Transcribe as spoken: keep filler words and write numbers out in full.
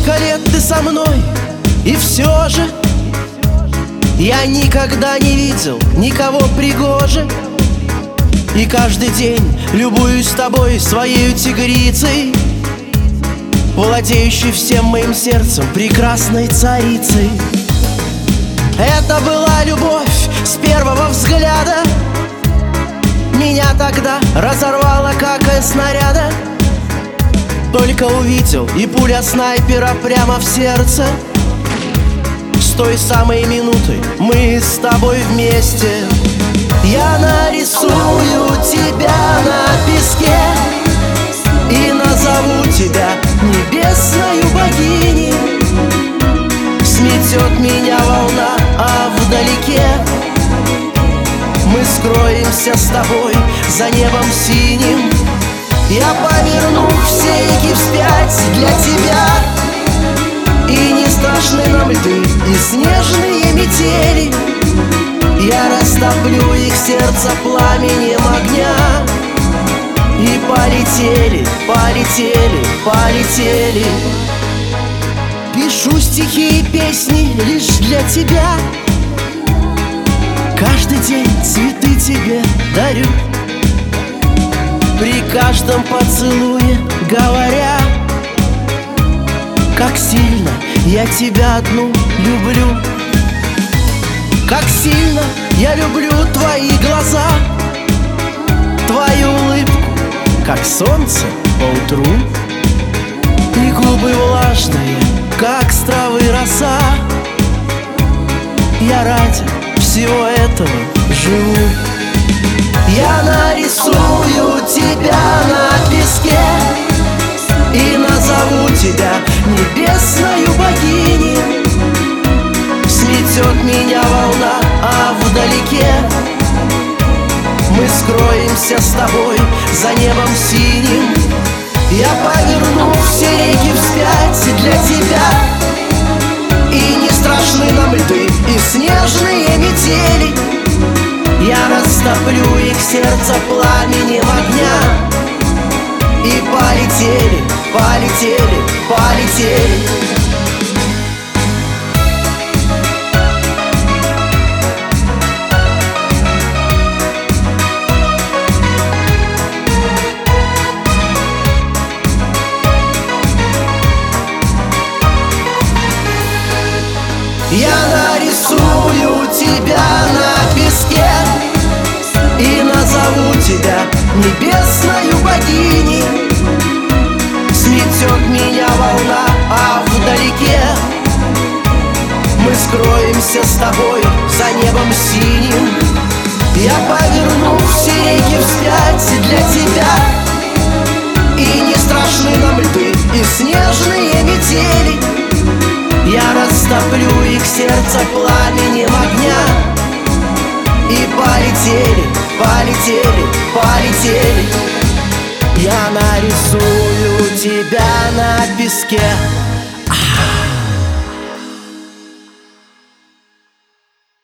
Сколько лет ты со мной, и все же я никогда не видел никого пригоже. И каждый день любуюсь тобой, своею тигрицей, владеющей всем моим сердцем, прекрасной царицей. Это была любовь с первого взгляда, меня тогда разорвало, как из снаряда. Только увидел, и пуля снайпера прямо в сердце. С той самой минуты мы с тобой вместе. Я нарисую тебя на песке и назову тебя небесною богиней. Сметет меня волна, а вдалеке мы скроемся с тобой за небом синим. Я поверну все реки вспять для тебя, и не страшны нам льды и снежные метели. Я растоплю их сердце пламенем огня. И полетели, полетели, полетели. Пишу стихи и песни лишь для тебя, каждый день цветы тебе дарю, при каждом поцелуе говоря, как сильно я тебя одну люблю. Как сильно я люблю твои глаза, твою улыбку, как солнце поутру, и губы влажные, как с травы роса. Я ради всего этого живу. Я нарисую тебя на песке и назову тебя небесною богиней. Сметет меня волна, а вдалеке мы скроемся с тобой за небом синим. Я поверну все реки вспять для тебя, и не страшны нам льды и снежные метели. Я растоплю их сердце пламенем огня. И полетели, полетели, полетели. Я нарисую тебя на песке и назову тебя небесною богиней. Сметет меня волна, а вдалеке мы скроемся с тобой за небом синим. Я поверну все реки вспять для тебя, и не страшны нам льды и снежные метели. Я растоплю их сердце пламенем огня. И полетели, полетели, полетели. Я нарисую тебя на песке. А-а-а.